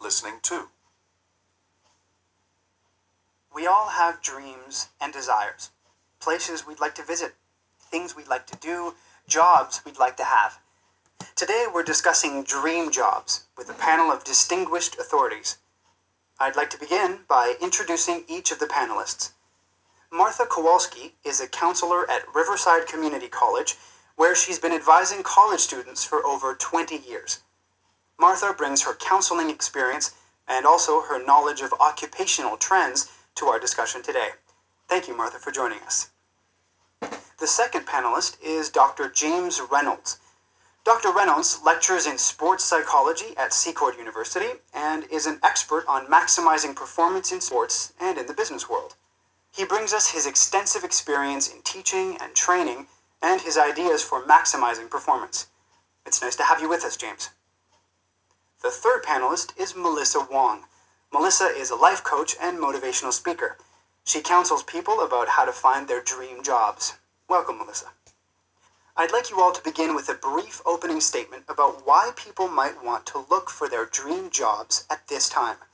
listening to. We all have dreams and desires, places we'd like to visit, things we'd like to do, jobs we'd like to have. Today we're discussing dream jobs with a panel of distinguished authorities. I'd like to begin by introducing each of the panelists. Martha Kowalski is a counselor at Riverside Community College, where she's been advising college students for over 20 years. Martha brings her counseling experience and also her knowledge of occupational trends to our discussion today. Thank you, Martha, for joining us. The second panelist is Dr. James Reynolds. Dr. Reynolds lectures in sports psychology at Secord University and is an expert on maximizing performance in sports and in the business world. He brings us his extensive experience in teaching and training and his ideas for maximizing performance. It's nice to have you with us, James. The third panelist is Melissa Wong. Melissa is a life coach and motivational speaker. She counsels people about how to find their dream jobs. Welcome, Melissa. I'd like you all to begin with a brief opening statement about why people might want to look for their dream jobs at this time.